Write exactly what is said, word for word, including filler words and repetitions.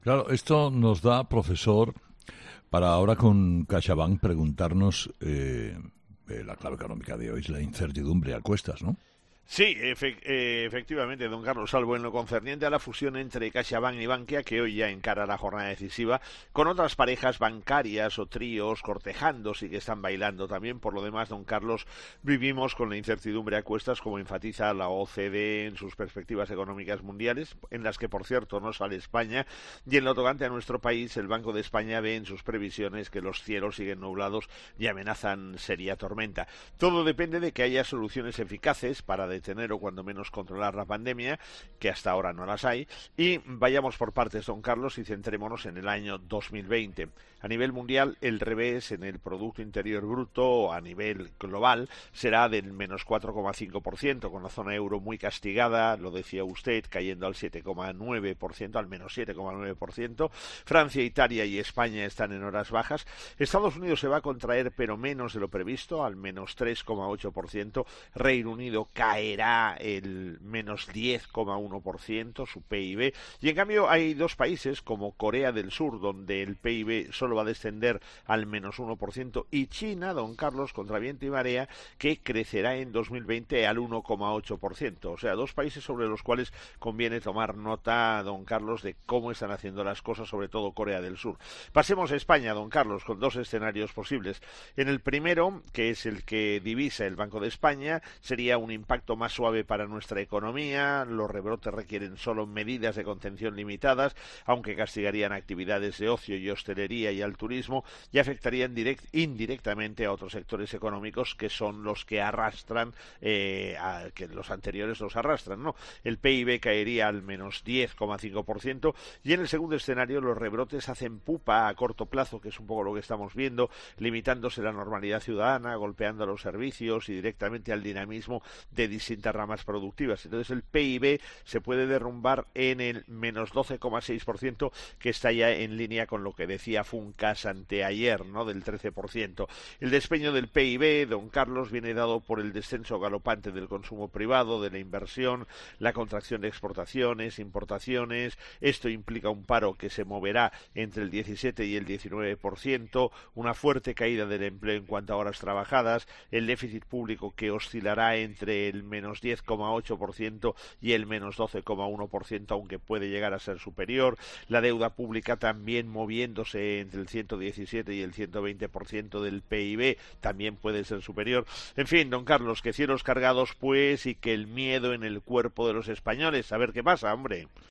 Claro, esto nos da, profesor, para ahora con CaixaBank preguntarnos, eh, eh, la clave económica de hoy es la incertidumbre a cuestas, ¿no? Sí, efe- eh, efectivamente, don Carlos, salvo en lo concerniente a la fusión entre CaixaBank y Bankia, que hoy ya encara la jornada decisiva, con otras parejas bancarias o tríos cortejándose y que están bailando también. Por lo demás, don Carlos, vivimos con la incertidumbre a cuestas, como enfatiza la O C D E en sus perspectivas económicas mundiales, en las que, por cierto, no sale España, y en lo tocante a nuestro país, el Banco de España ve en sus previsiones que los cielos siguen nublados y amenazan seria tormenta. Todo depende de que haya soluciones eficaces para detener o cuando menos controlar la pandemia, que hasta ahora no las hay, y vayamos por partes, don Carlos, y centrémonos en el año dos mil veinte. A nivel mundial, el revés en el Producto Interior Bruto a nivel global será del menos cuatro coma cinco por ciento, con la zona euro muy castigada, lo decía usted, cayendo al siete coma nueve por ciento, al menos siete coma nueve por ciento. Francia, Italia y España están en horas bajas. Estados Unidos se va a contraer, pero menos de lo previsto, al menos tres coma ocho por ciento. Reino Unido caerá el menos diez coma uno por ciento, su P I B. Y en cambio hay dos países como Corea del Sur, donde el P I B solo va a descender al menos uno por ciento, y China, don Carlos, contra viento y marea, que crecerá en dos mil veinte al uno coma ocho por ciento. O sea, dos países sobre los cuales conviene tomar nota, don Carlos, de cómo están haciendo las cosas, sobre todo Corea del Sur. Pasemos a España, don Carlos, con dos escenarios posibles. En el primero, que es el que divisa el Banco de España, sería un impacto más suave para nuestra economía. Los rebrotes requieren solo medidas de contención limitadas, aunque castigarían actividades de ocio y hostelería y al turismo, y afectarían direct, indirectamente a otros sectores económicos que son los que arrastran, eh, a, que los anteriores los arrastran, ¿no? El P I B caería al menos diez coma cinco por ciento, y en el segundo escenario los rebrotes hacen pupa a corto plazo, que es un poco lo que estamos viendo, limitándose la normalidad ciudadana, golpeando a los servicios y directamente al dinamismo de distintas ramas productivas. Entonces el P I B se puede derrumbar en el menos doce coma seis por ciento, que está ya en línea con lo que decía Funcas anteayer, ¿no?, del trece por ciento. El despeño del P I B, don Carlos, viene dado por el descenso galopante del consumo privado, de la inversión, la contracción de exportaciones, importaciones. Esto implica un paro que se moverá entre el diecisiete y el diecinueve por ciento, una fuerte caída del empleo en cuanto a horas trabajadas, el déficit público que oscilará entre el menos diez coma ocho por ciento y el menos doce coma uno por ciento, aunque puede llegar a ser superior, la deuda pública también moviéndose entre el ciento diecisiete y el ciento veinte por ciento del P I B, también puede ser superior. En fin, don Carlos, que cielos cargados pues, y que el miedo en el cuerpo de los españoles. A ver qué pasa, hombre.